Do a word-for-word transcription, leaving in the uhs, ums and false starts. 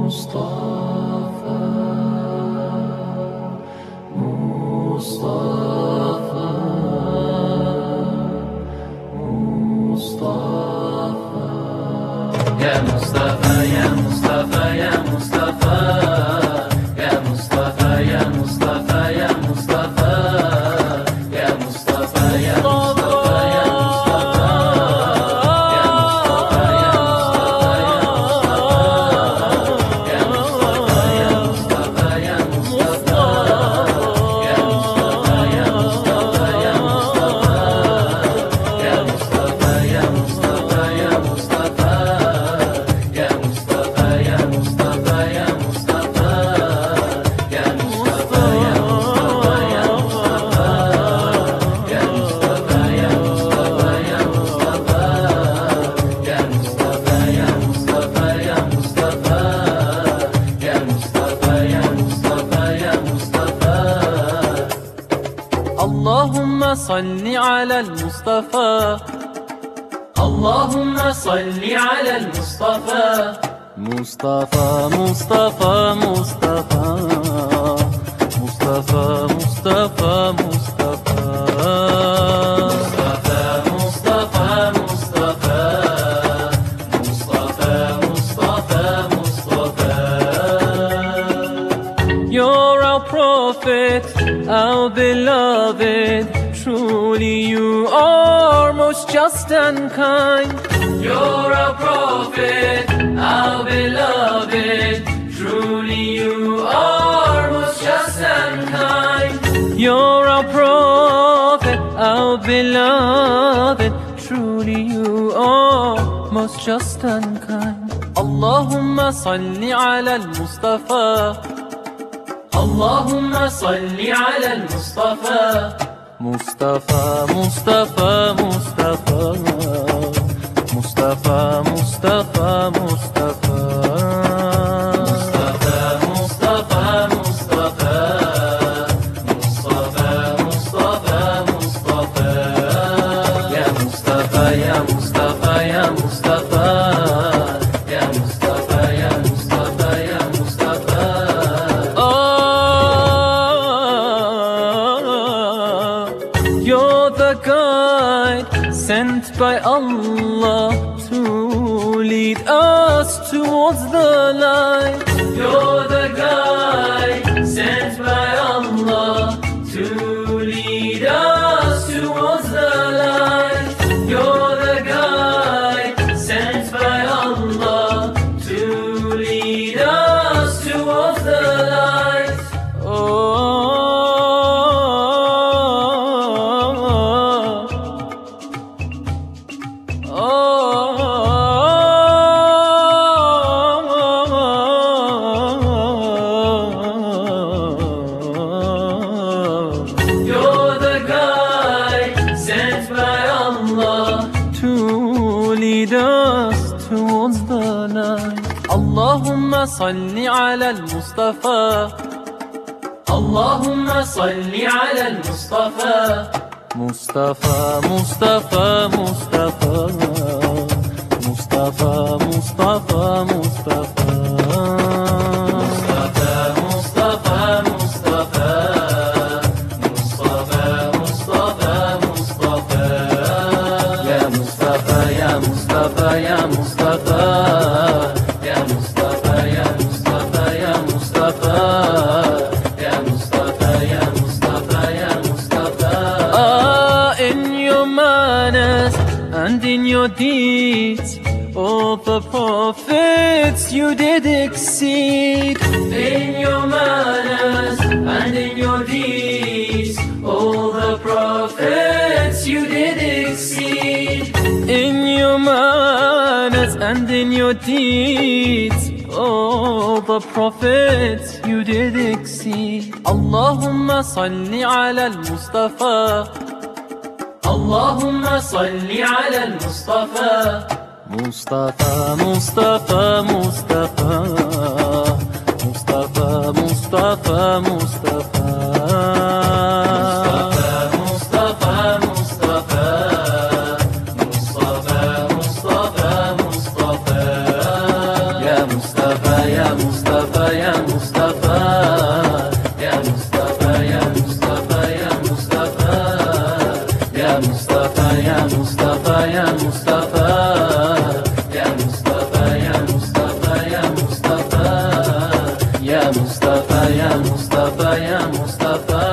مصطفى مصطفى مصطفى يا مصطفى يا مصطفى يا مصطفى يا مصطفى يا مصطفى يا مصطفى يا مصطفى يا مصطفى يا اللهم صل على المصطفى اللهم صل على المصطفى مصطفى مصطفى مصطفى مصطفى مصطفى مصطفى مصطفى مصطفى مصطفى مصطفى مصطفى You're our prophet, our beloved. Truly you are most just and kind. You're our prophet, our beloved. Truly you are most just and kind. You're our prophet, our beloved. Truly you are most just and kind. Allahumma salli ala al-Mustafa. اللهم صل على المصطفى مصطفى مصطفى مصطفى مصطفى مصطفى مصطفى مصطفى مصطفى مصطفى مصطفى مصطفى يا مصطفى يا مصطفى يا مصطفى يا مصطفى يا مصطفى يا مصطفى You're the guide sent by Allah to lead us towards the light. You're the guide sent by Allah to lead us towards the light. You're the guide sent by Allah to lead us towards the light. Oh, You're the guide sent by Allah to lead us towards the light. Allahumma salli ala al-Mustafa. اللهم صل على المصطفى مصطفى مصطفى مصطفى مصطفى مصطفى مصطفى مصطفى مصطفى مصطفى مصطفى مصطفى يا مصطفى يا مصطفى يا مصطفى يا مصطفى يا مصطفى يا مصطفى يا مصطفى يا مصطفى يا مصطفى Ah, in your manners and in your deeds, all the prophets you did exceed. In your manners and in your deeds, all the prophets you did exceed. In your manners and in your deeds, all the prophets you did exceed. Allahumma salli ala al-Mustafa. اللهم صل على المصطفى Mustafa, Mustafa, Mustafa, Mustafa, Mustafa, Mustafa. مصطفى مصطفى مصطفى مصطفى مصطفى يا مصطفى يا مصطفى مصطفى يا مصطفى يا مصطفى يا مصطفى يا مصطفى يا مصطفى يا مصطفى يا مصطفى يا مصطفى يا مصطفى يا مصطفى يا مصطفى يا مصطفى يا مصطفى